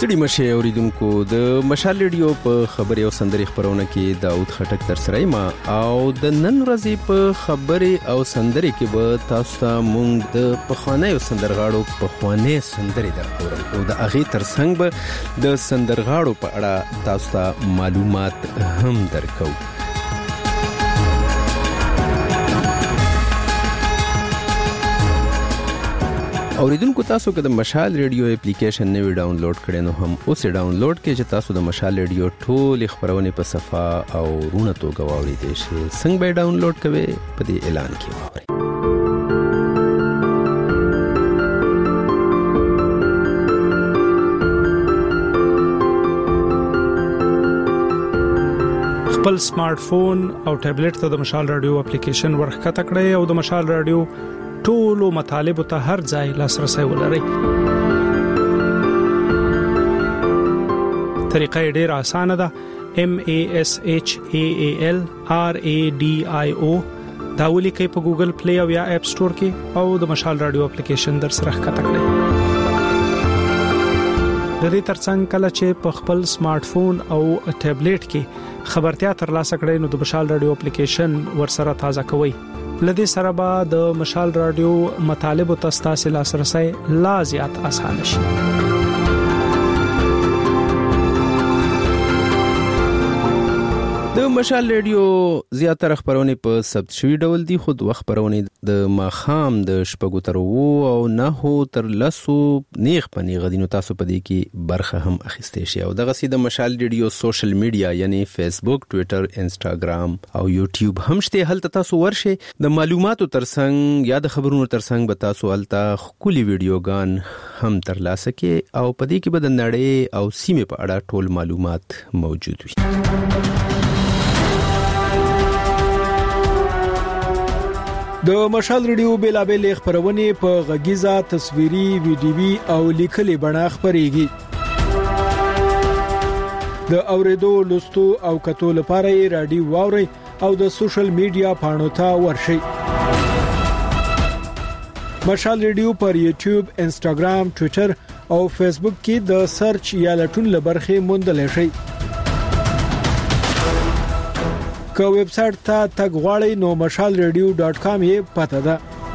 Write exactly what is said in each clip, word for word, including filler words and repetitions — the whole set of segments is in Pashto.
ستړي مشه اوریدونکو د مشال ریډیو په خبري او سندري خبرونه کې داوود خټک تر سره ما او د نن ورځې په خبري او سندري کې به تاسو ته مونږ د پخوانی سندرغاړو پخوانی سندري درکو او د اغه ترڅنګ به د سندرغاړو په اړه تاسو ته معلومات هم درکو. اوریدونکو تاسو که د مشال ریډیو اپلیکیشن نوی ډاونلوډ کړئ نو هم اوس ډاونلوډ کړئ چې تاسو د مشال ریډیو ټول خبرونه په صفه او رونه توګه واورئ. شي څنګه به ډاونلوډ کوئ په دې اعلان کې واورئ. خپل سمارټ فون او ټابلیټ ته د مشال ریډیو اپلیکیشن ورخکته کړئ او د مشال ریډیو ټولو مطالب ته هر ځای لاسرسي ولرئ. طریقه ډېره اسانه ده. M A S H A A L R A D I O دا ولیکئ په ګوګل پلی او یا اپ سٹور کې او د مشال رادیو اپلیکیشن در سره ښکته کړئ. د دې ترڅنګ کله چې په خپل سمارټ فون او ټابلیټ کې خبرتیا ترلاسه کړئ نو د مشال رادیو اپلیکیشن ورسره تازه کوئ. لدې سره به د مشال رادیو مطالب او تاسو لاسرسي لا زیات آسان شي. د مشال ریډیو زیاتره خبرونه په ثبت شوی ډول دي. خود وخت خبرونه د ماخام د شپږو تر وو او نه تر لسو نیغ پنی غدینو تاسو په دې کې برخه هم اخیستئ شئ. او دغه سي د مشال ریډیو سوشل میډیا یعنی فیسبوک، ټوئیټر، انسټاګرام او یوټیوب هم شته. هلته تاسو ورشئ د معلوماتو ترڅنګ یا د خبرونو ترڅنګ به تاسو هلته خولي ویډیوګان هم ترلاسه کړئ او په دې کې به د نړۍ او سیمه په اړه ټول معلومات موجود وي. د مشال ریډیو بیلابل خبرونه په غږیزه، تصویري، ویډیوي او لیکلي بڼه خبريږي. د اوریدو، لوستو او کتو لپاره رادیو واوري او د سوشل میډیا پاڼو ته ورشئ. مشال ریډیو پر یوټیوب، انسټاګرام، ټوئیټر او فیسبوک کې د سرچ یا لټون لبرخه موندل شي. که ویب سټ ته تګ غواړئ نو مشال ریډیو ډاټ کام یې پته ده.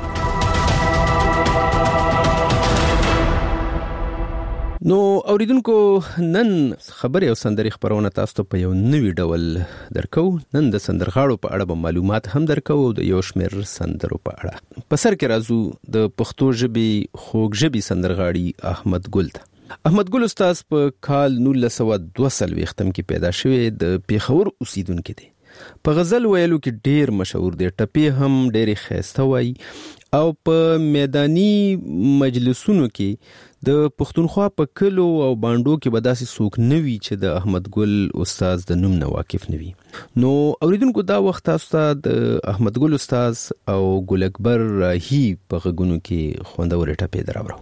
نو اوریدونکو نن خبري او سندري خبرونه تاسو ته په یو نوی ډول درکو. نن د سندرغاړو په اړه به معلومات هم درکو او د یو شمېر سندرو په اړه. په سر کې راځو د پښتو ژبې خوږ ژبې سندرغاړي احمد ګل ته. احمد ګل استاد په کال نولس سوه دوه څلوېښتم کې پیدا شوی د پیښور اوسیدونکو دی. په غزل ویلو کې ډیر مشهور دی. ټپې هم ډېرې ښایسته وایي او په میداني مجلسونو کې د پښتونخوا په کلو او بانډو کې به داسې څوک نه وي چې د احمد ګل استاد د نوم نه واقف نه وي. نو اوریدونکو دا وخت تاسو ته د احمد ګل استاد او ګل اکبر راهی په غږونو کې خوندورې ټپې دراوړو.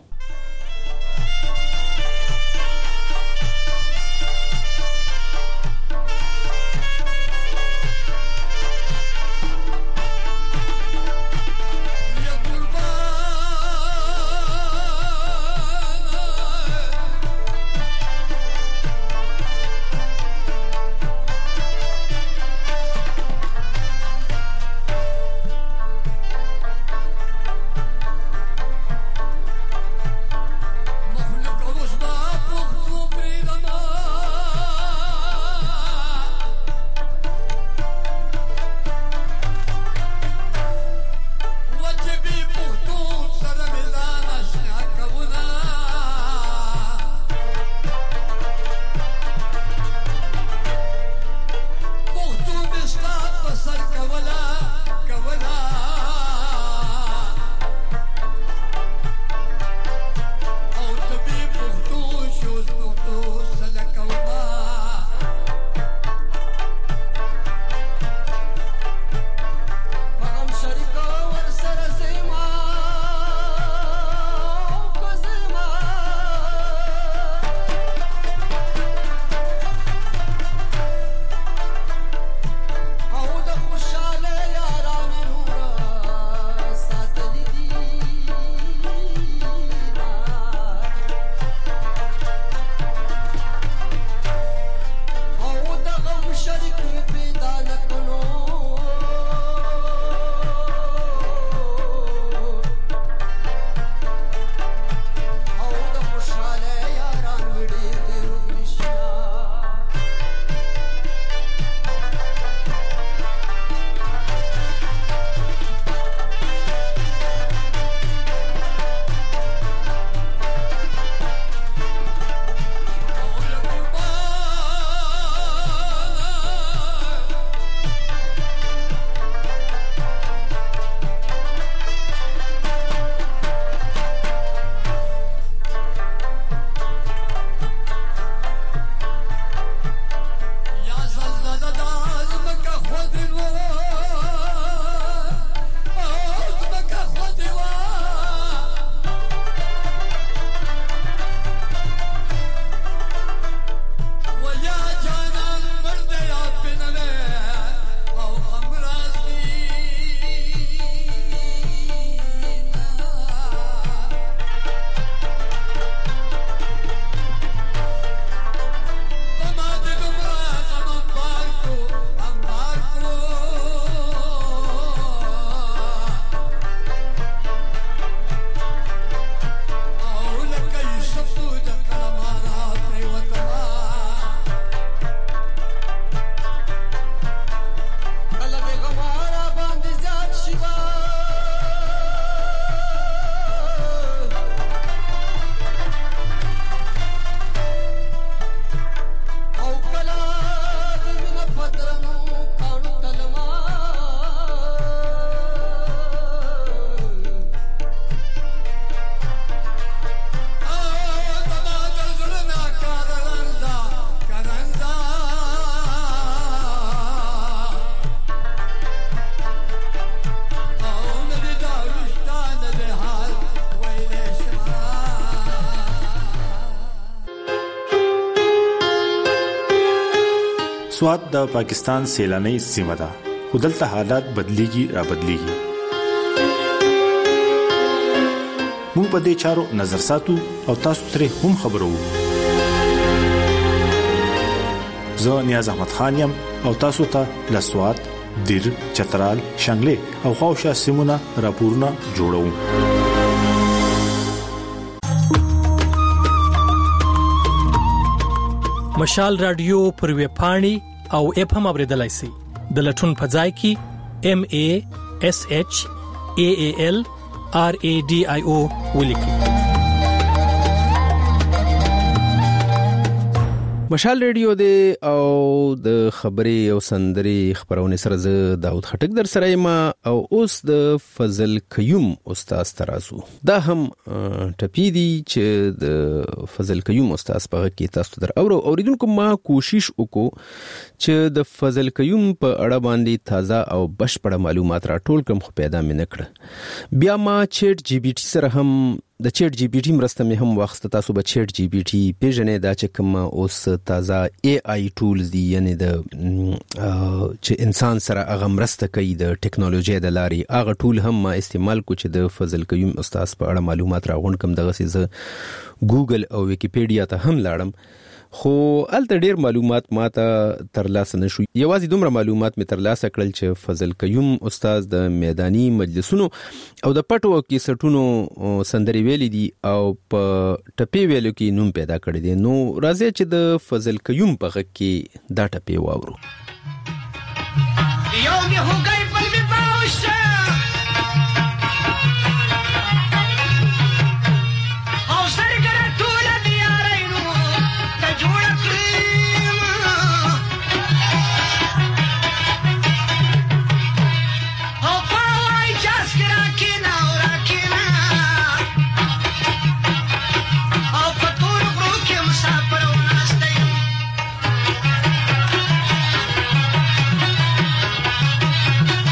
سوات د پاکستان سیلاني سیمه ده، خو دلته حالات بدلیږي را بدلیږي. موږ په دې چارو نظر ساتو او تاسو ترې هم خبرو. زه نیاز احمد خان یم او تاسو ته له سوات، دیر، چترال، شانګلې او خاوشا سیمونه راپورونه جوړوم. مشال رادیو پر ویب پاڼې او اپ هم اوریدلای شئ. د لټون په ځای کې ام ا اس اچ ا ا ال ار ا ډي آی او ولیکئ. مشال ریډیو دی او د خبري او سندري خبرونه سره زه داود خټک در سره یم او اوس د فضل قیوم استاد ترازو. دا هم ټپی دی چې د فضل قیوم استاد په کې تاسو در اورو اوریدونکو ما کوشش وکړو چې د فضل قیوم په اړه باندې تازه او بشپړه معلومات راټول کړم، خو پیدا مې نه کړ. بیا ما چیټ جی پی ټی سره هم د چیټ جی پی ټی مرسته مې هم واخسته. تاسو به چیټ جی پی ټی پیژنې دا چې کوم اوس تازه ای آی ټولز دي، یعنی د چې انسان سره هغه مرسته کوي د ټیکنالوژي د لارې، هغه ټول هم ما استعمال کو چې د فضل قیوم استاد په اړه معلومات راغونډ کم. دغه څه ګوګل او ویکیپیډیا ته هم لاړم، خو الته ډیر معلومات ماته ترلاسه نشو. یوازې دومره معلومات می ترلاسه کړل چې فضل قیوم استاد د میداني مجلسونو او د پټو کیسټونو سندري ویلي دي او په ټپی ویلو کې نوم پیدا کړی دی. نو راځي چې د فضل قیوم په غږ کې دا ټپی واورو. یو می هوګي په می باوشه Thank you.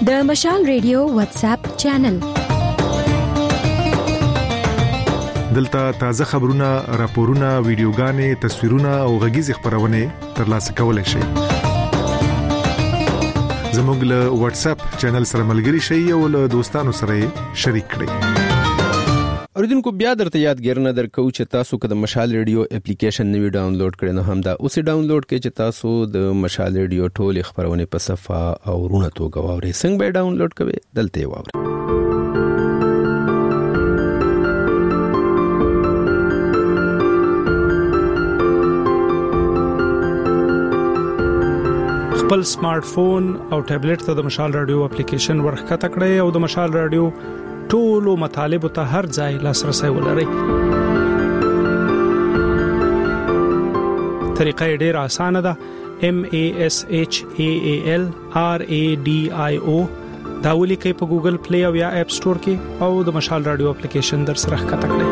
د مشال ریډیو واتس اپ چینل. دلته تازه خبرونه، راپورونه، ویډیوګانې، تصویرونه او غږیز خبرونه ترلاسه کولای شئ. زموږ له واتس اپ چینل سره ملګري شئ او له دوستانو سره شریک کړئ. اوریدونکو بیا درته یادګر نه درکو چې تاسو که د مشال ریډیو اپلیکیشن نوی ډاونلوډ کړئ نو هم دا اوسې ډاونلوډ کړئ چې تاسو د مشال ریډیو ټول خبرونه په صفه او رونه توګه واورئ. څنګه به ډاونلوډ کوئ دلته واورئ. خپل سمارټ فون او ټابلیټ ته د مشال رادیو اپلیکیشن ورخکته کړئ او د مشال رادیو ټولو مطالب ته هر ځای لاسرسي ولرئ. طریقه ډېره اسانه ده. M A S H A A L R A D I O دا ولیکئ په ګوګل پلی او یا اپ سٹور کې او د مشال رادیو اپلیکیشن در سره ښکته کړئ.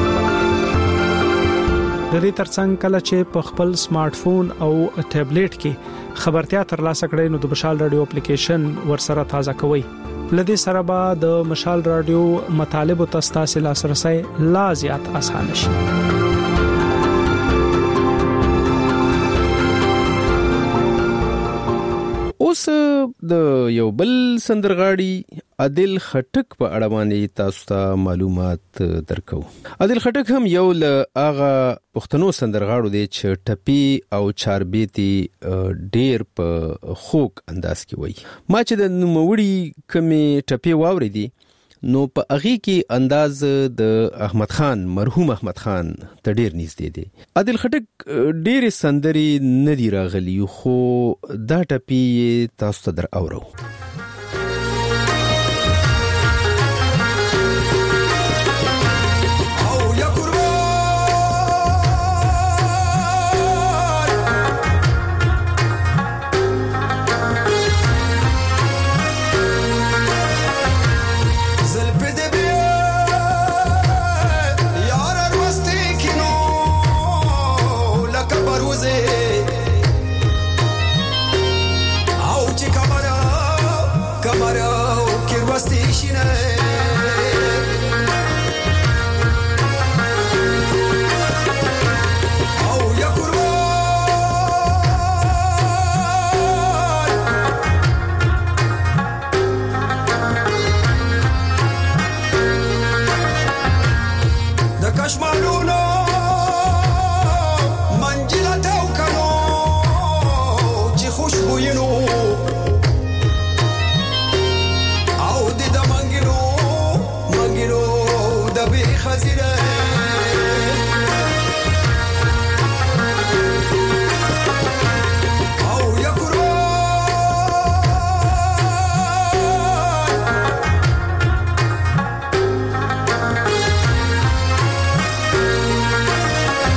د دې ترڅنګ کله چې په خپل سمارټ فون او ټابلیټ کې خبرتیا ترلاسه کړئ نو د مشال رادیو اپلیکیشن ورسره تازه کوئ. لدې سره به د مشال رادیو مطالب او تاسو لاسرسي لا زیات آسان شي. اوس د یو بل سندرغاړي عادل خټک په اړه باندې تاسو ته معلومات درکو. عادل خټک هم یو له هغه پښتنو سندرغاړو دی چې ټپي او چاربيتي ډېر په خوږ انداز کې وایي. ما چې د نوموړي کمې ټپي واورېدي نو په هغه کې انداز د احمد خان مرحوم احمد خان ته ډېر نږدې دی. عادل خټک ډېر سندري ندي راغلي خو دا ټپي تاسو ته در اورو.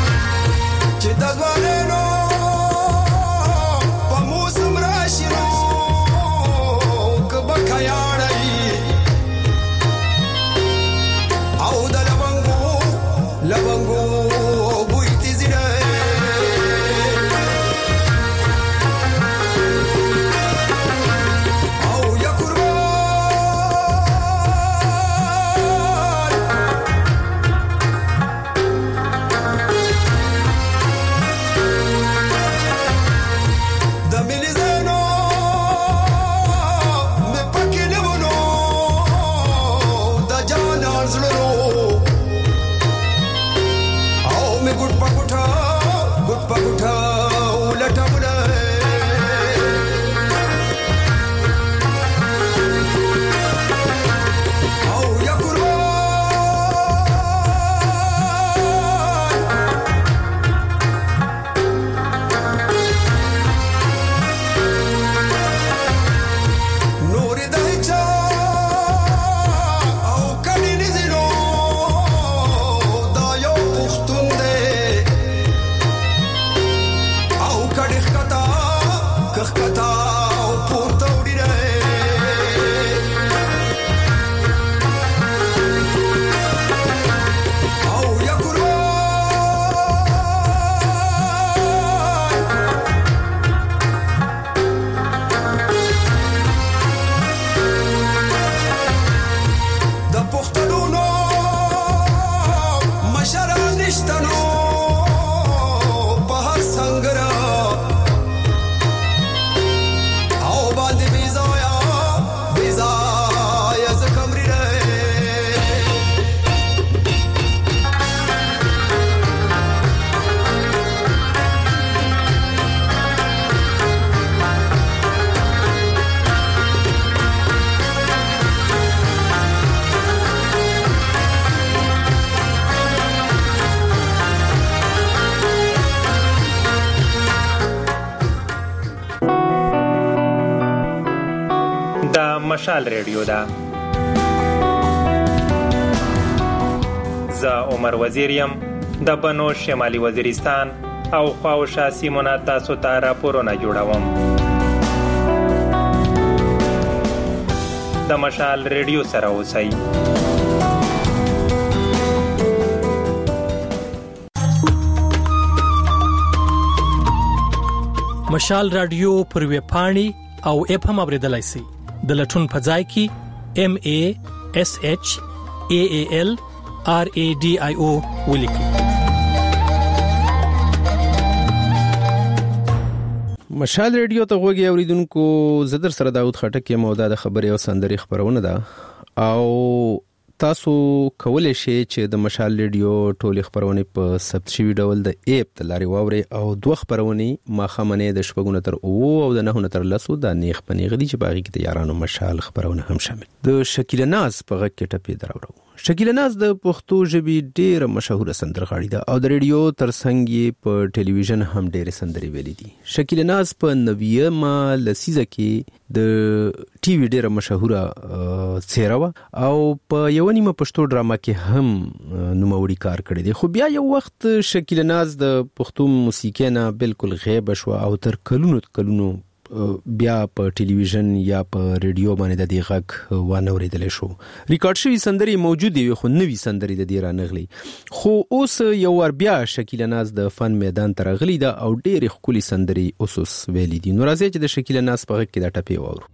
Che da guareno pa musum rashino مشال ریډیو ده. زه عمر وزیر یم د بنو شمالي وزیرستان او خواوشا سیمونه تاسو ته راپورونه جوړوم. د مشال ریډیو سره اوسئ. مشال رادیو پر ویب پاڼې او اپ هم اوریدلای شئ. د لټون په ځای کې ام ای اس ایچ ای ای ال آر ای ډي آی او ولیکئ. مشال ریډیو ته غوږی اوریدونکو، زه در سره داود خټک یم او دا د خبرې او سندري خبرونه ده او تاسو کولای شئ چې د مشال ریډیو ټولې خبرونه په ثبت شوی ډول د اپ د لارې واوري او دوه خبرونه ماخامنه د شپږونه تر او او د نهونه تر لسو د نیخ پنیغ دي چې باغی کې د یارانو مشال خبرونه هم شامل. د شکیل ناز په غږ کې ټپې دراوړو. شکیل ناز د پښتو ژبې ډېر مشهور سندرغاړي ده او د ریډیو ترڅنګ په ټلویزیون هم ډېر سندري ویلي دي. شکیل ناز په نویمه لسیزه کې د ټي وي ډېر مشهوره څیره و او په یو نیمه پښتو ډراما کې هم نوموړي کار کړی دی. خو بیا یو وخت شکیل ناز د پښتو موسیقۍ نه بالکل غیب شو او تر کلونو کلونو بیا په ټلویزیون یا په ریډیو باندې د دې غږ وانه اوریدل شو. ریکارډ شوی سندري موجود دي خو نوې سندري د دې رانغلي. خو اوس یو ور بیا شکیل ناز د فن میدان ته راغلی دا او ډېر ښکلي سندري اوس ویلي دي. نو راځي چې د شکیل ناز په غږ کې دا ټپې واورو.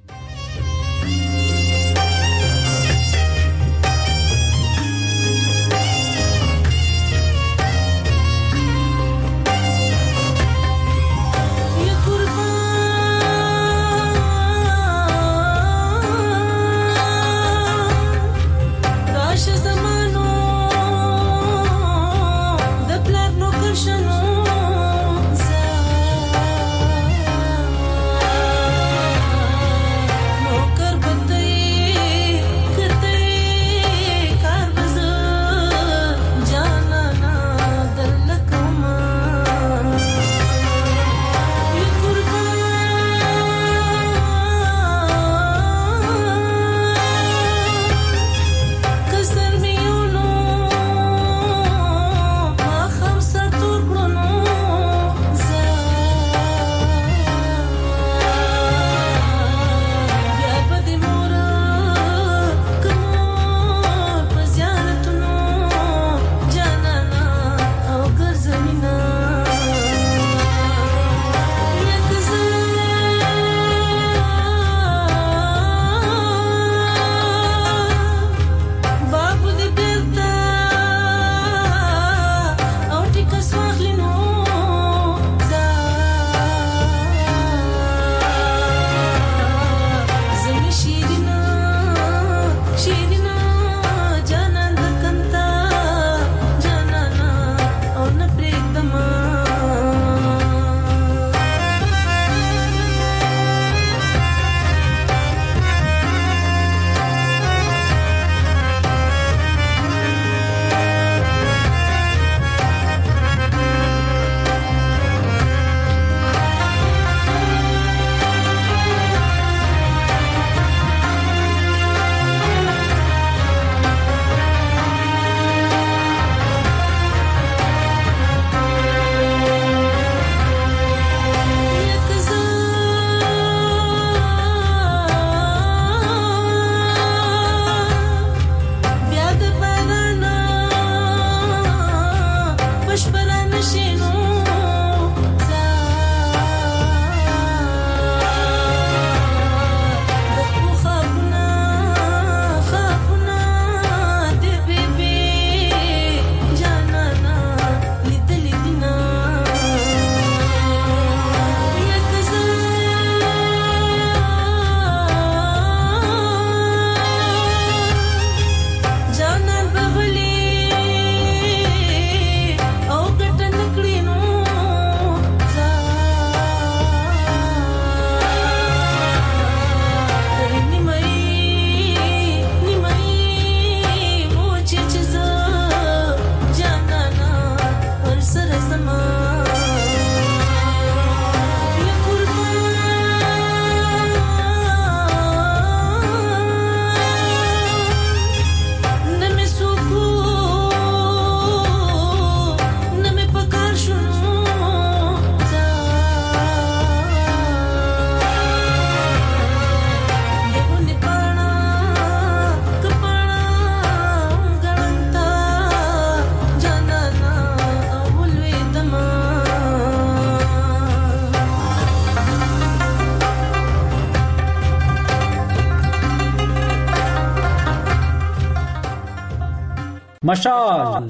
مشال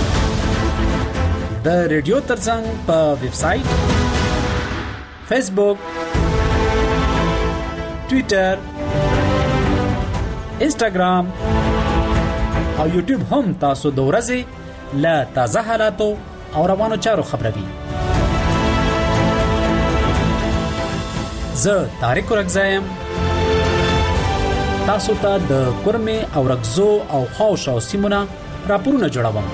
د ریډیو ترڅنګ په ویب سټ فیسبوک ټوئیټر انسټاګرام او یوټیوب هم تاسو د ورځې له تازه حالاتو او روانو چارو خبروي. زه طارق رغزایم تاسو ته د کورمه او رغزو او خواوشا سیمونه راپورونه جوړوم.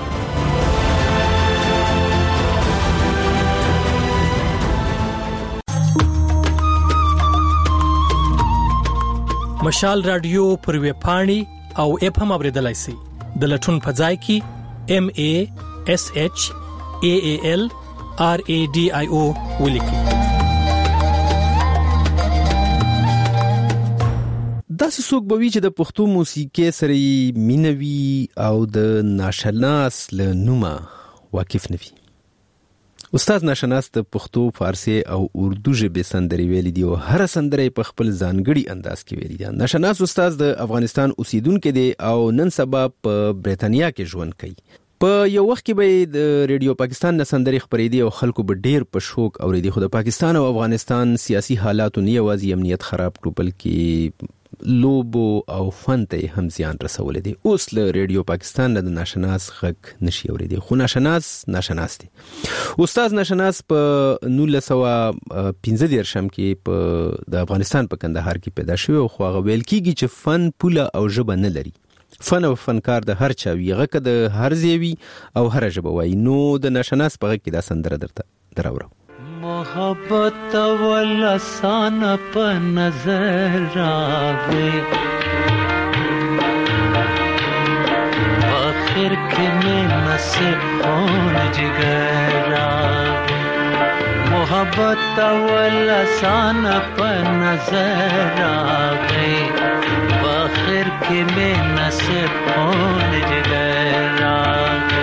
مشال رادیو پر ویب پاڼې او اپ هم اوریدلای شئ. د لټون په ځای کې ام ای اس ایچ ای ای ال آر ای ډي آی او ولیکئ. داسې څوک به وي چې د پښتو موسیقۍ سره مینوي او د ناشناس له نومه واقف نه وي. استاد ناشناس د پښتو، فارسی او اردو ژبې سندرې ویلي دي او هر سندره په خپل ځانګړي انداز کې ویلي دي. ناشناس استاد د افغانستان اوسیدونکو دی او نن سبا په برېټانیا کې ژوند کوي. په یو وخت کې به د ریډیو پاکستان نه سندرې خبرېدي او خلکو به ډېر په شوق اورېدي، خو د پاکستان او افغانستان سیاسي حالاتو نه یوازې امنیت خراب کړو بلکې لوبو او فن ته هم زیان رسولې دي. اوس له ریډیو پاکستان نه د ناشناس غږ نشي اورېدي، خو ناشناس ناشناس دي. استاد ناشناس په نولس سوه پنځه دېرشم کې په د افغانستان په کندهار کې پیدا شوی او خو هغه ویل کېږي چې فن پوله او ژبه نه لري. فن او فنکار د هر چا وي، هغه که د هر ځای وي او هر ژبه وایي. نو د ناشناس په غږ کې دا سندره درته دراوړم. محبت ولسان په نظر راغی، آخر کې مې نصیب خون جگر راغی. محبت ولسان په نظر راغی، آخر کې مې نصیب خون جگر راغی.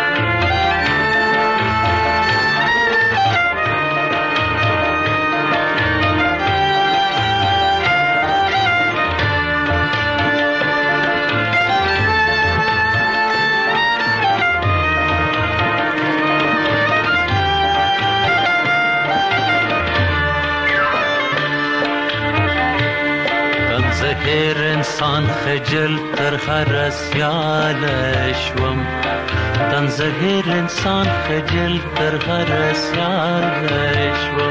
زهر انسان خجل تر هر سیال شوم، تن زهر انسان خجل تر هر سیال شوم،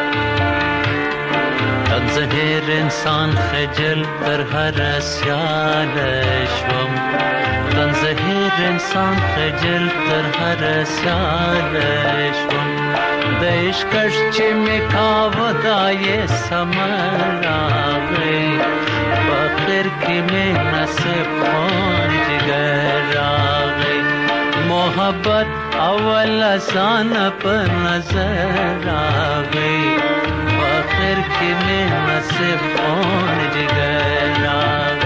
تن زهر انسان خجل تر هر سیال شوم، تن زهر انسان خجل تر هر سیال شوم. د عشقش چې مې کاوه دا یې سمر راغی، آخر کې مې نصیب خون جگر راغی. محبت اول آسان په نظر راغی، آخر کې مې نصیب خون جگر راغی.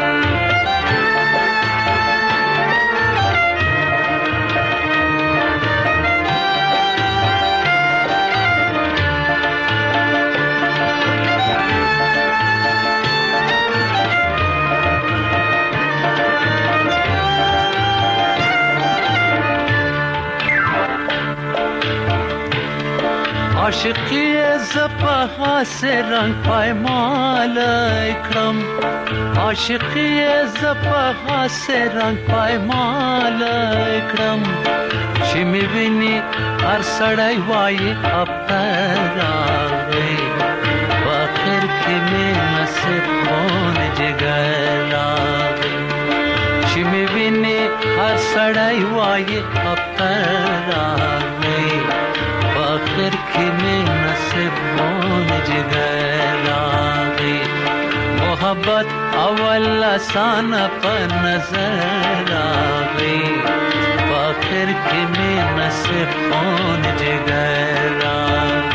عاشقی زپا سے رنگ پایمال اکرم، عاشقی زپا سے رنگ پایمال اکرم. چې می ویني هر سړی وایي اب راغی، آخر کې مې نصیب خون جگر راغی. چې می ویني هر سړی وایي اب راغی، آخر کې مې نصیب خون جگر راغی. محبت اول آسان په نظر راغی، آخر کې مې نصیب خون جگر راغی.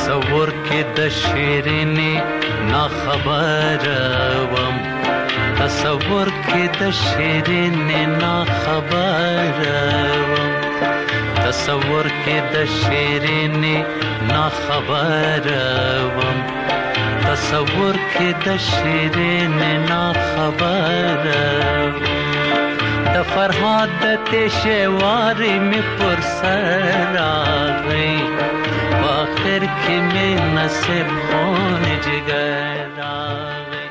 تصور کې د شیرینې نا خبر وم تصور کې د شیرینې نا خبر وم تصور کې د شیرینې نا خبر وم تصور کې د شیرینې نا خبر د فرهاد د تشواري می پر سر راغی آخر کې می نصیب خون جگر راغی.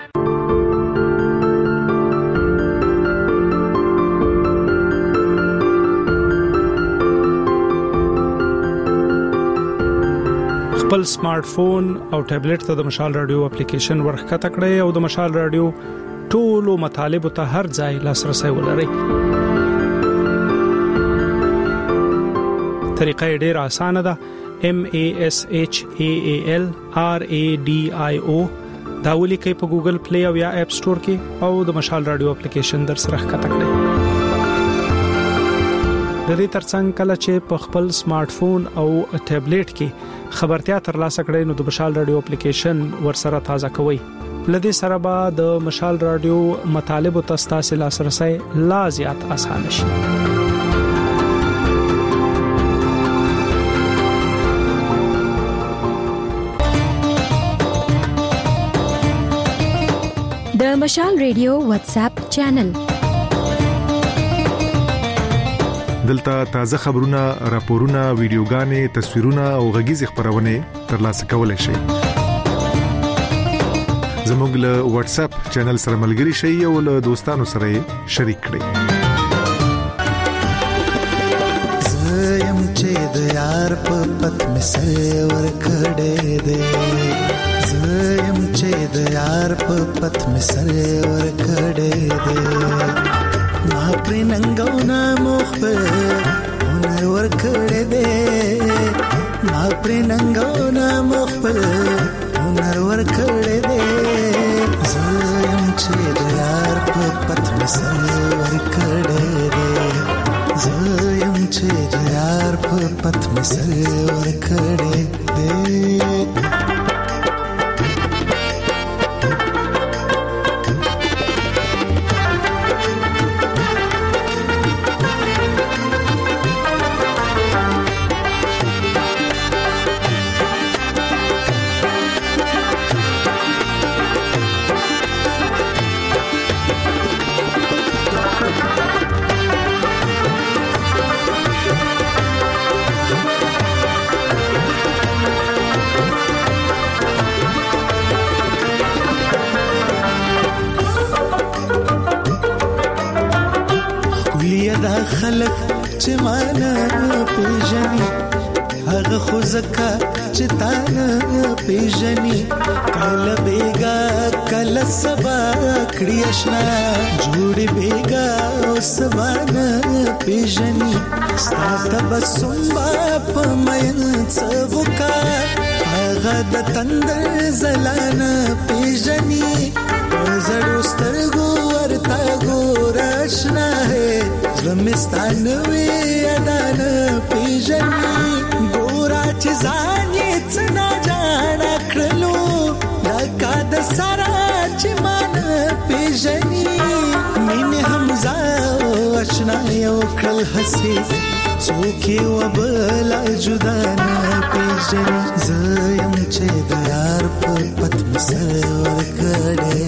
خپل سمارټ فون او ټابلیټ ته د مشال رادیو اپلیکیشن ورخکته کړئ او د مشال رادیو ټولو مطالب ته هر ځای لاسرسي ولرئ. طریقه ډیره اسانه ده. M A S H A A L R A D I O دا ولیکئ په ګوګل پلی او یا اپ سٹور کې او د مشال رادیو اپلیکیشن در سره ښکته کړئ. د دې ترڅنګ کله چې په خپل سمارټ فون او ټابلیټ کې خبرتیا ترلاسه کړئ نو د مشال رادیو اپلیکیشن ورسره تازه کوئ. لدې سره به د مشال رادیو مطالب او تاسو لاسرسي لا زیات آسان شي. د مشال رادیو واتس اپ چینل دلته تازه خبرونه، راپورونه، ویډیوګانې، تصویرونه او غږیز خبرونه ترلاسه کولای شئ. زموږ له واتس اپ چینل سره ملګري شئ او له دوستانو سره شریک کړئ. زم چې د یار په پت می سور کړه دې زم چې د یار په پت می سور کړه دې ما پر ننګو نا مخبر هنر ور کړه دې ما پر ننګو نا مخبر هنر ور کړه دې زم چې د یار په پت می سور کړه دې زم چې د یار په پت می سور کړه دې. خلق چې مانا پیژني هغه خو زکه چې تانا پیژني کله بیگا کله سبا کړی آشنا جوړي بیگا او سبا نه پیژني ستاسو بسوم په مېن څوکا هغه د تندر زلانه پیژني زړو سترګو ورته ګورشنا ہے زمستان وی ادان پیژني ګورا چې ځان یې څنا جان کړلو لکه د سارا چې مان پیژني مين حمزه آشنا یو کړل حسي څوک یو بل جدا نه پیژني زم چې د یار په پت مسور کړه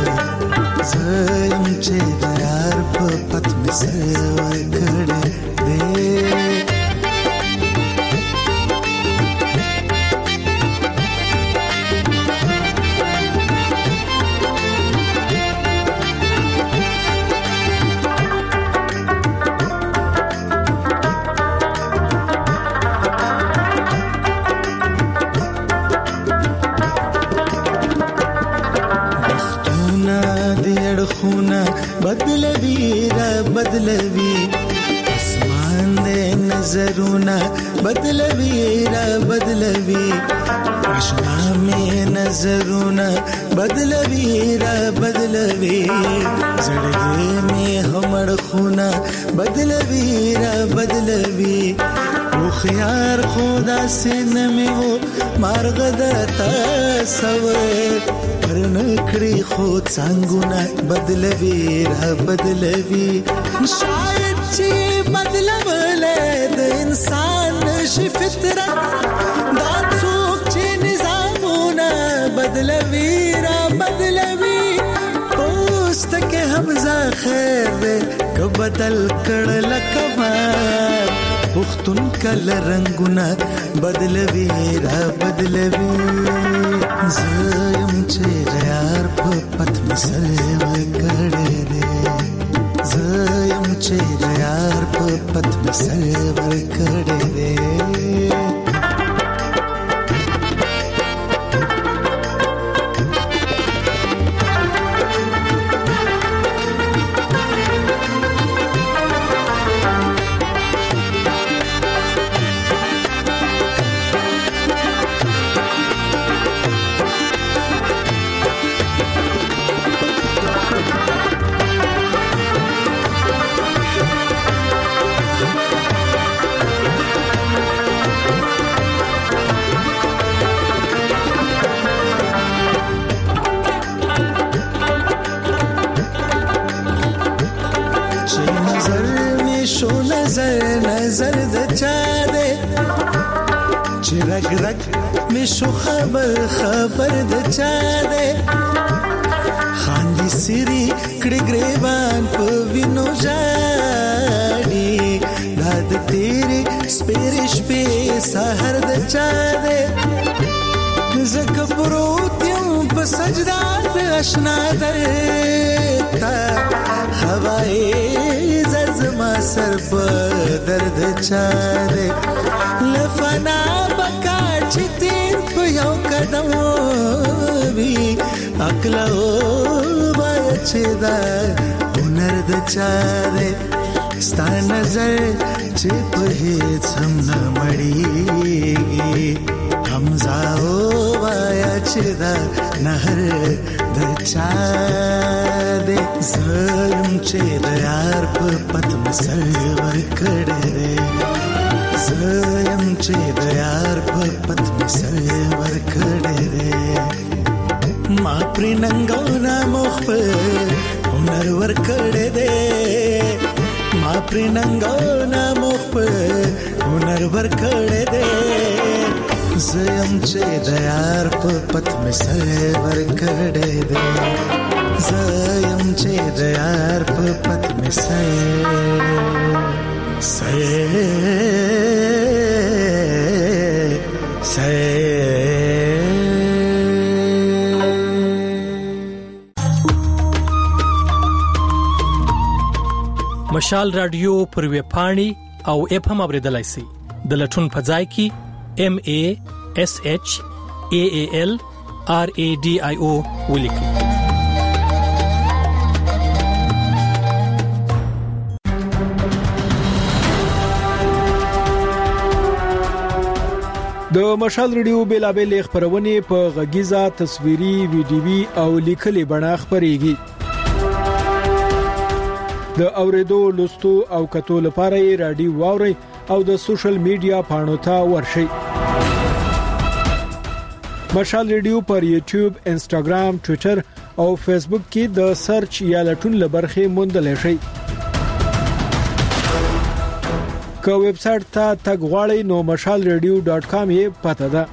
زم چې د یار په پت مسور کړه دې. بدلوي را بدلوي اسمان دې نظرونه بدلوي را بدلوي آشنا مې نظرونه بدلوي را بدلوي زړګي مې همړ خونه بدلوي را بدلوي او خيار خدا سين مې وو مارغ درتا سوي پر نکړي خو څنګهونه بدلوي را بدلوي شاید چې بدلولې د انسان شي فطرت دا څوک چې نظامونه بدلوي را بدلوي پوست کې حمزه خیر دې کو بدل کړل کمال پختون کل رنگونه بدلوي را بدلوي زم چې یار په پت مسل وکړې دې زم چې یار په پت مسل وکړې دې नजर द चादे चिरग रग में शो खबर खबर द चादे खांदी सिरी कड़े ग्रेवान पविनो जाडी दाद तेरे स्पेरिश पे सहर द चादे ज़कबरोतियों पर सजदा अशना दरता हवाए जज़मा सर पर दर्द चारे लफना बका चितीन पयो कदम भी अकला हो बायचेदा हुनर द चारे स्ता नजर चिप ही समना मड़ीगी हमजा हो बायचेदा नहर द चारे ज़लम चेद यार पे पत मसलवर कड़े ज़लम चेद यार पे पत मसलवर कड़े माँ प्रिनंगो ना मुख पे हुनर वर कड़े दे माँ प्रिनंगो ना मुख पे हुनर वर कड़े दे ज़लम चेद यार पे पत मसलवर कड़े दे ज़यम चेद यार पे पत में से से से مشال رادیو پر وی پاڼي او اف هم اوریدلای شي د لټون په ځای کې ام ا اس اچ ا ا ال ار ا ډي اي او ولیکي. د مشال ریډیو بیلابل خبرونه په غږیزه تصویري ویډیوي او لیکلي بڼه خبريږي. د اوریدو لوستو او کتو لپاره یې رادیو واوري او د سوشل میډیا پاڼو ته ورشئ. مشال ریډیو پر یوټیوب، انستګرام، ټوئیټر او فیسبوک کې د سرچ یا لټون لبرخه موندلای شئ. که ویب سټ ته تګ غواړئ نو مشال ریډیو ډاټ کام یې پته ده.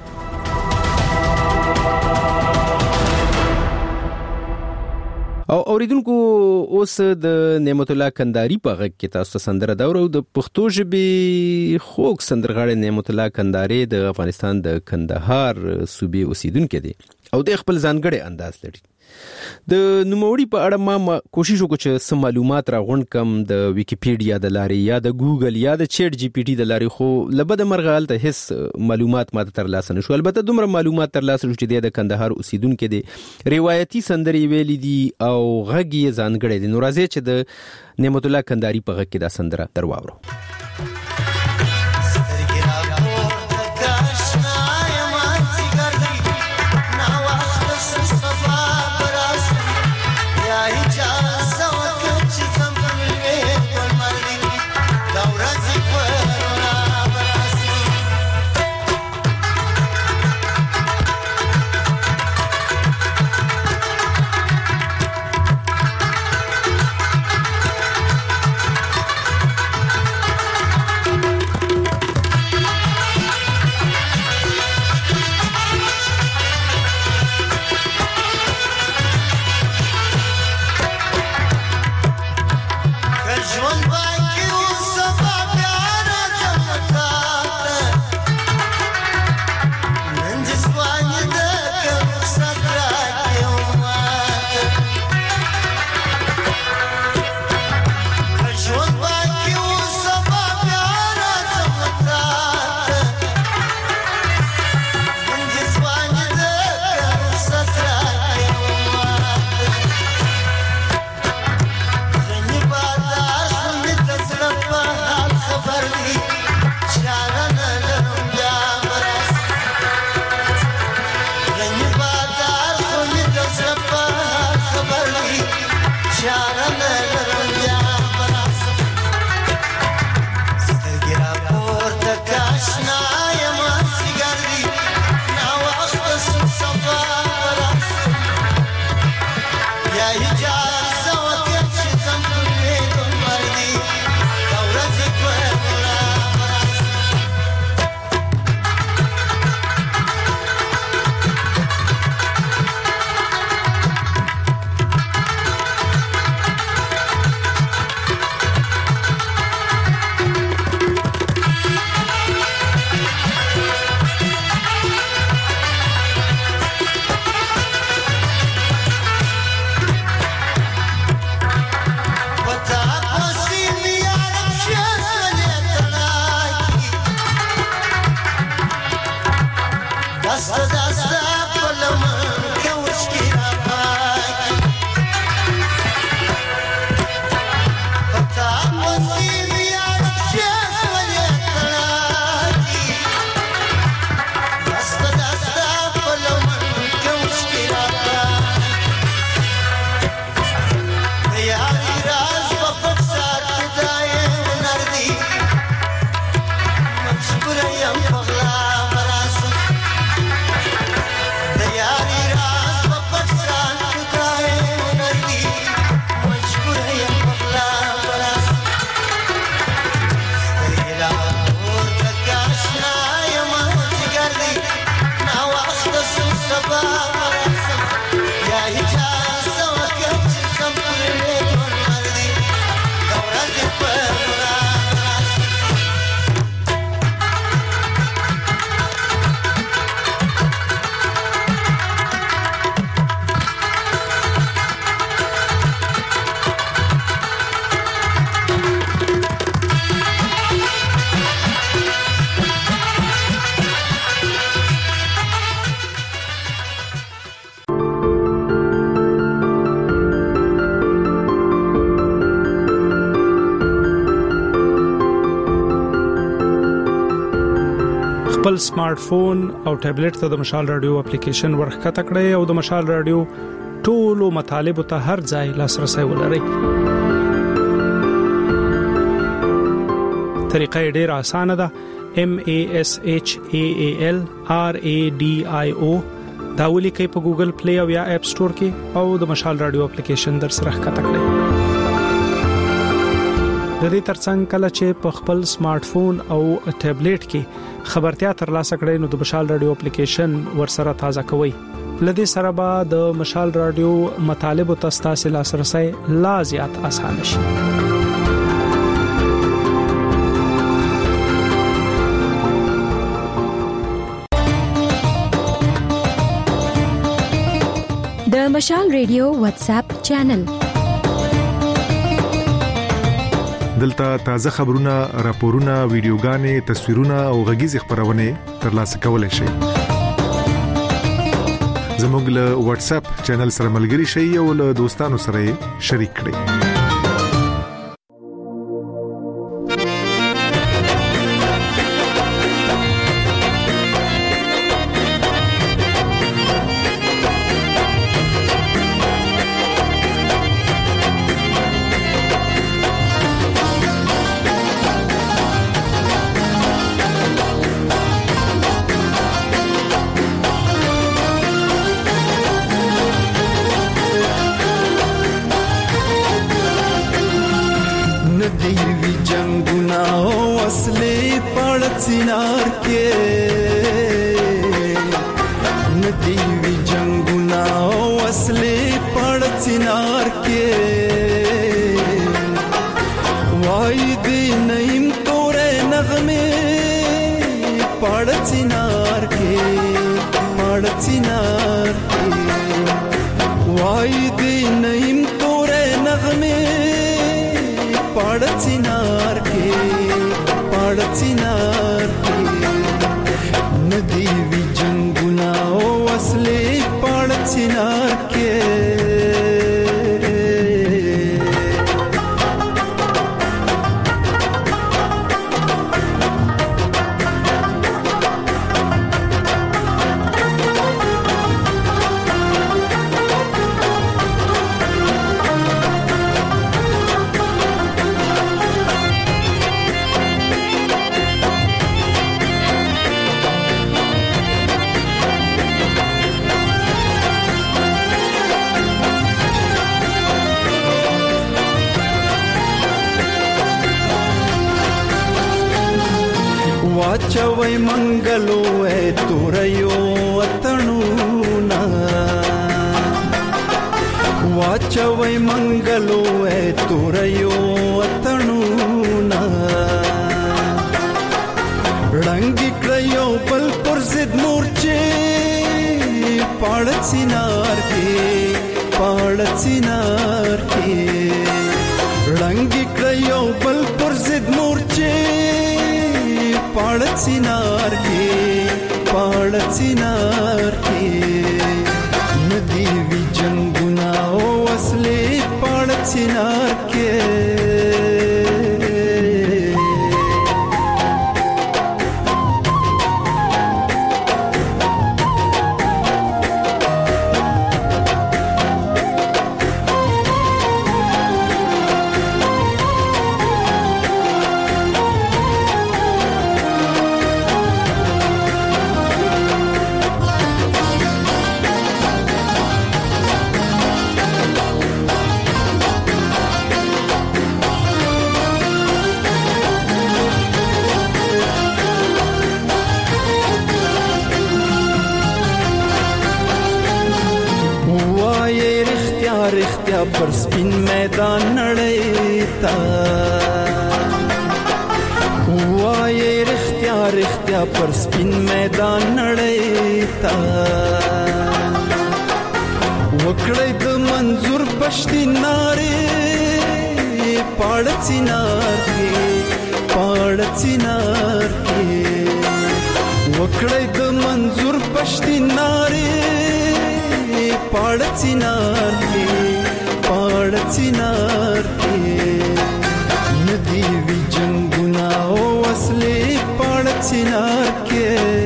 او اوریدونکو اوس د نعمت الله کندهاری په غږ کې تاسو سندره دا ورو د پښتو ژبې خوږ سندرغاړي نعمت الله کندهاری د افغانستان د کندهار صوبې اوسیدونکو دی او د خپل ځانګړي انداز لري. د نوموړي په اړه ما کوشش وکړ چې سم معلومات راغونډ کم د ویکیپیډیا د لارې یا د ګوګل یا د چیټ جی پی ټي د لارې، خو لبد مرغال ته هیڅ معلومات ماته ترلاسه نشو. البته دومره معلومات ترلاسه شو چې د کندهار اوسیدونکو دی روایتي سندرې ویلې دي او غږ یې ځانګړی دی. نو راځي چې د نعمت الله کندهاری په غږ کې دا سندره درواورو. خپل سمارټ فون او ټابلیټ ته د مشال رادیو اپلیکیشن ورخکته کړئ او د مشال رادیو ټولو مطالبه ته هر ځای لاسرسي ولرئ. طریقه ډیره اسانه ده. M A S H A A L R A D I O دا ولیکئ په ګوګل پلی او یا اپ سٹور کې او د مشال رادیو اپلیکیشن در سره ښکته کړئ. د دې ترڅنګ کله چې په خپل سمارټ فون او ټابلیټ کې خبرتیا ترلاسه کړئ نو د مشال رادیو اپلیکیشن ورسره تازه کوئ. لدې سره به د مشال رادیو مطالبه تاسو لاسرسي لا زیات آسان شي. د مشال رادیو واتس اپ چینل دلته تازه خبرونه، راپورونه، ویډیوګانې، تصویرونه او غږیز خبرونه ترلاسه کولای شئ. زموږ له واتس اپ چینل سره ملګري شئ او له دوستانو سره شریک کړئ. वाचवै मंगलो ए तुरयो अतणुना वाचवै मंगलो ए तुरयो अतणुना रंगी क्रयो पल पुरजिद मोर्चे पाड़चिनार के पाड़चिनार के रंगी क्रयो पल पुरजिद मोर्चे पाड़चिनार के पाड़चिनार के नदी भी जंगुना ओ असले पाड़चिनार के पर स्पिन मैदान नड़ेता हुआ ये रिख्तिया रिख्तिया पर स्पिन मैदान नड़ेता वकड़े द मंजूर पश्ती नारे पाड़चिनार के पाड़चिनार के वकड़े द मंजूर पश्ती नारे पाड़चिनार के पाड़चिनार के नदी भी जंगुना ओ असले पाड़चिनार के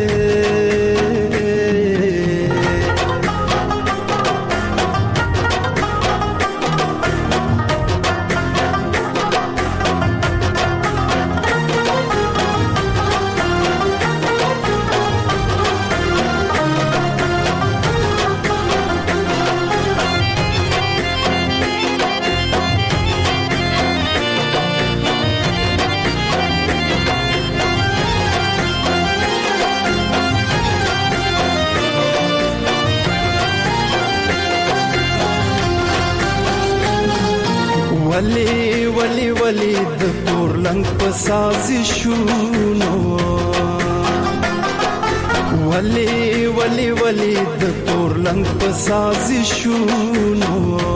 ولی د تور لنګ په سازشونو ولی ولی ولی د تور لنګ په سازشونو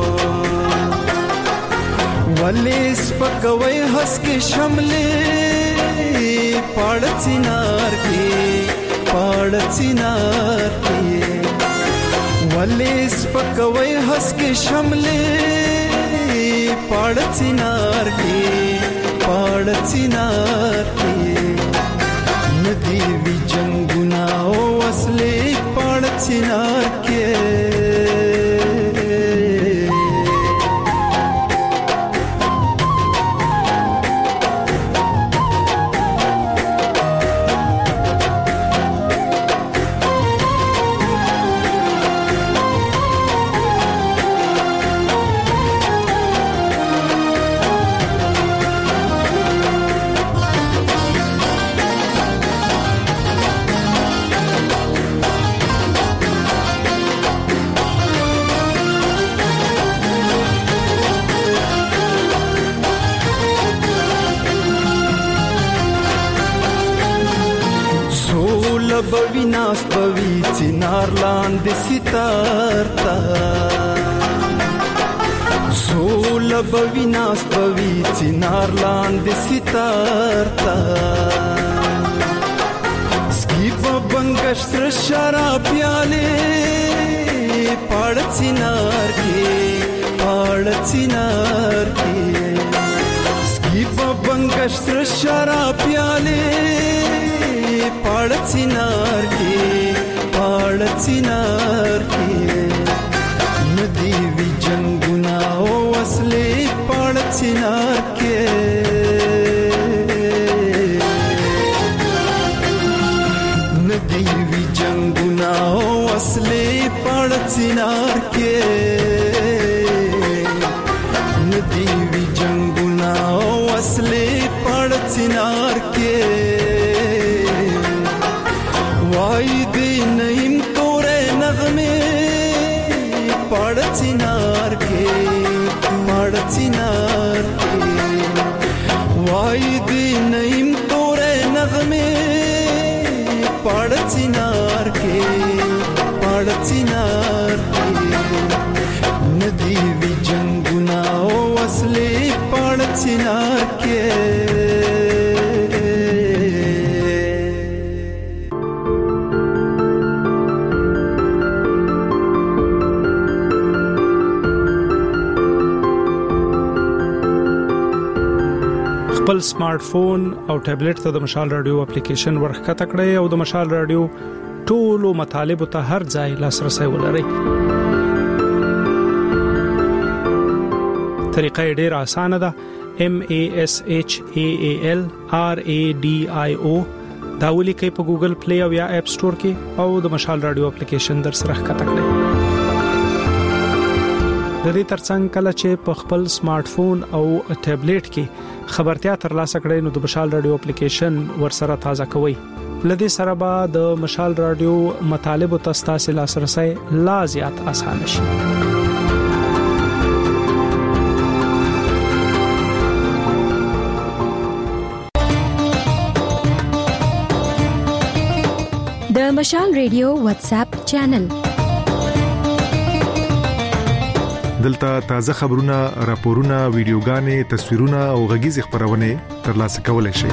ولی سپکوي هس کې شملې پاړ چینار کې پاړ چینار کې ولی سپکوي هس کې شملې پاړ چینار کې پاړ چینار کې ندی وی جنگنا او اصلي پاړ چینار کې بوی ناس بوی چنار لاندې ستار تا زول بوی ناس بوی چنار لاندې ستار تا سکی په بنگشتر شراب پیاله پاړ چنار کې پاړ چنار کې سکی په بنگشتر شراب پیاله پاړ چینار کې پاړ چینار کې ندی وی جنگنا او اصلي پاړ چینار کې ندی وی جنگنا او اصلي پاړ چینار کې ندی وی جنگنا او اصلي پاړ چینار کې وای دی نیم تورې نغمه پاړ چینار کې پاړ چینار کې وای دی نیم تورې نغمه پاړ چینار کې پاړ چینار کې ندی وی جنگنا او اصلي پاړ چینار کې خپل سمارټ فون او ټابلیټ ته د مشال رادیو اپلیکیشن ورخکته کړئ او د مشال رادیو ټولو مطالب ته هر ځای لاسرسي ولرئ. طریقه ډیره اسانه ده. M A S H A A L R A D I O دا ولیکئ په ګوګل پلی او یا اپ سٹور کې او د مشال رادیو اپلیکیشن در سره ښکته کړئ. د دې ترڅنګ کله چې په خپل سمارټ فون او ټابلیټ کې خبرتیا ترلاسه کړئ نو د مشال رادیو اپلیکیشن ورسره تازه کوئ. لدې سره به د مشال رادیو مطالب او تاسو لاسرسي لا زیات اسانه شي. د مشال رادیو واتس اپ چینل دلته تازه خبرونه، راپورونه، ویډیوګانې، تصویرونه او غږیز خبرونه ترلاسه کولای شئ.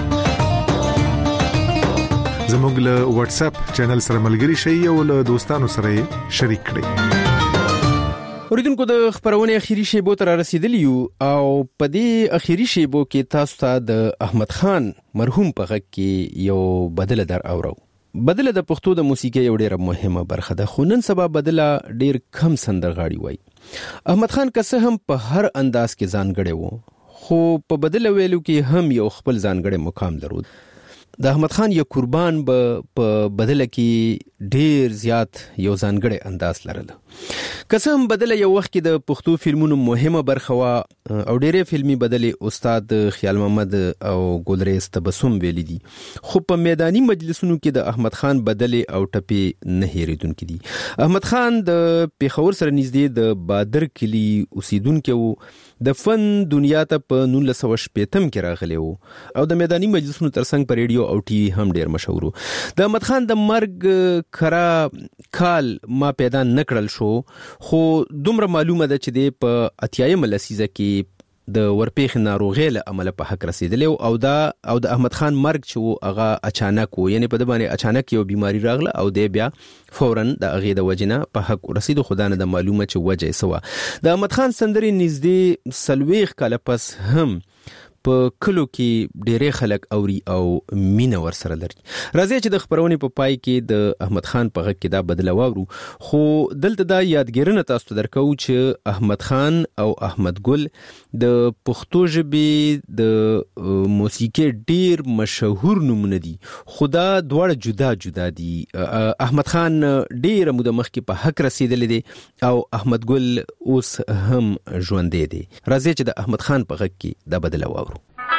زموږ له واتس اپ چینل سره ملګري شئ او له دوستانو سره شریک کړئ. اوریدونکو د خبرونه اخیری شیبو تر رسیدلی یو او په دې اخیری شیبو کې تاسو ته د احمد خان مرحوم په غږ کې یو بدله در اورو. بدله د پښتو د موسیقي یو ډیره مهمه برخه ده، خو نن سبا بدله ډیر کم سندرغاړي وای. احمد خان که هم په هر انداز کې ځانګړی وو، خو په بدله ویلو کې هم یو خپل ځانګړی مقام درلود. د احمد خان یو قربان به په بدله کې ډیر زیات یو ځانګړی انداز لرله. قسم بدله یو وخت کې د پښتو فلمونو مهمه برخه وا او ډیره فلمي بدله استاد خیال محمد او ګلریز تبسم ویلي دي، خو په میداني مجلسونو کې د احمد خان بدله او ټپي نه هېریدونکو دي. احمد خان د پیښور سره نږدې د بادر کلی اوسیدونکو د فن دنیا ته په نولس سوه شپږم کې راغلی وو او د میداني مجلسونو ترڅنګ په ریډیو او ټي وي هم ډیر مشهور وو. د احمد خان د مرګ کرا کال ما پیدا نکړل شو، خو دومره معلومه ده چې د په اتیایم لسیزه کې د ورپېخ ناروغي له عمله په حق رسیدلې او دا او د احمد خان مرګ چې وو هغه اچانک وو، یعنی په د باندې اچانک یو بیماری راغله او د بیا فورا د هغه د وجنه په حق رسیدو. خدانه د معلومه چې وجه سوا د احمد خان سندري نږدې سلويخ کال پس هم په کلو کې ډېرې خلک اوري او مینه ور سره لري. راځي چې د خبرونې په پای کې د احمد خان په غږ کې دا بدله واورو، خو دلته دا یادګیرنه تاسو ته درکو چې احمد خان او احمد ګل د پښتو ژبې د موسیقي ډېر مشهور نومونه دي، خو دا دواړه جدا جدا دي. احمد خان ډېر موده مخکې په حق رسیدلی دی او احمد ګل اوس هم ژوندی دی. راځي چې د احمد خان په غږ کې دا بدله واورو.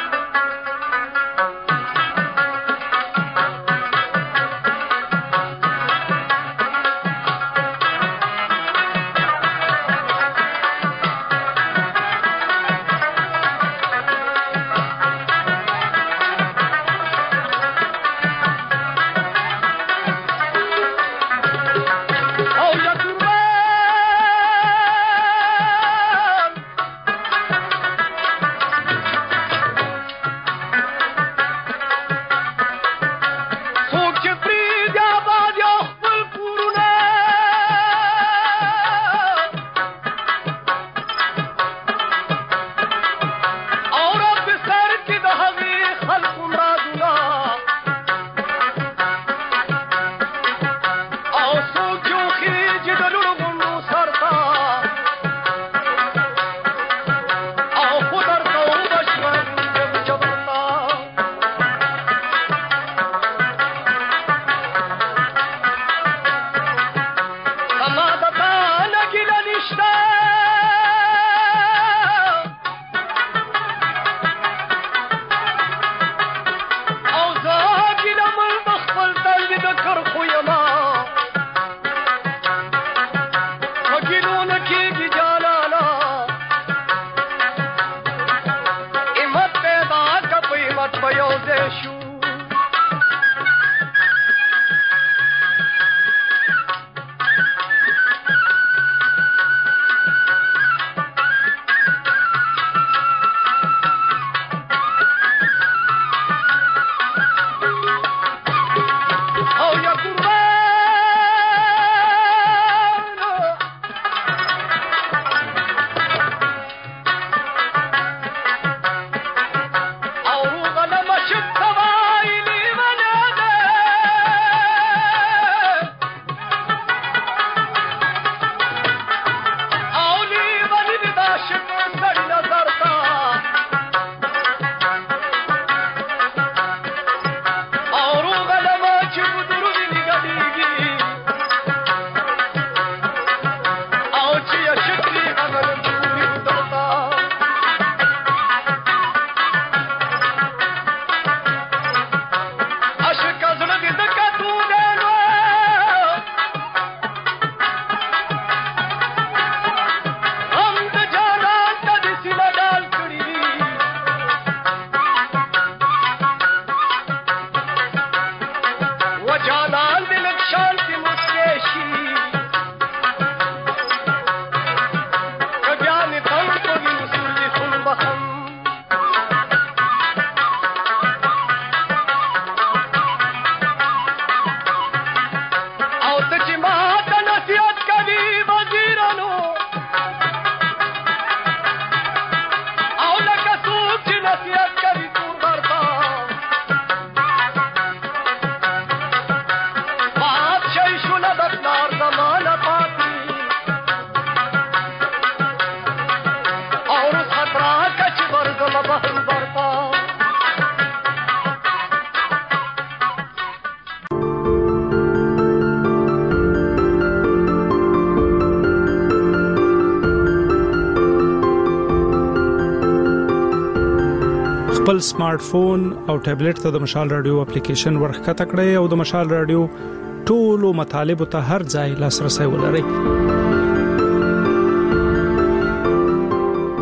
خپل سمارټ فون او ټابلیټ ته د مشال رادیو اپلیکیشن ورخته کړئ او د مشال رادیو ټولو مطالب ته هر ځای لاسرسي ولرئ.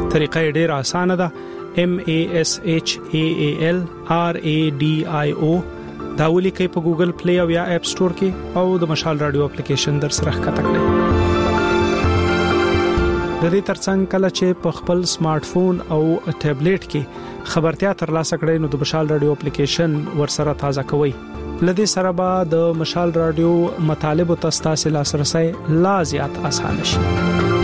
طریقه ډیره اسانه ده. M A S H A A L R A D I O دا ولیکئ په ګوګل پلی او یا اپ سٹور کې او د مشال رادیو اپلیکیشن در سره ښکته کړئ. د دې ترڅنګ کله چې په خپل سمارټ فون او ټابلیټ کې خبرتیا ترلاسه کړئ نو د مشال رادیو اپلیکیشن ورسره تازه کوئ. لدې سره به د مشال رادیو مطالب او تاسو لاسرسي لا زیات اسانه شي.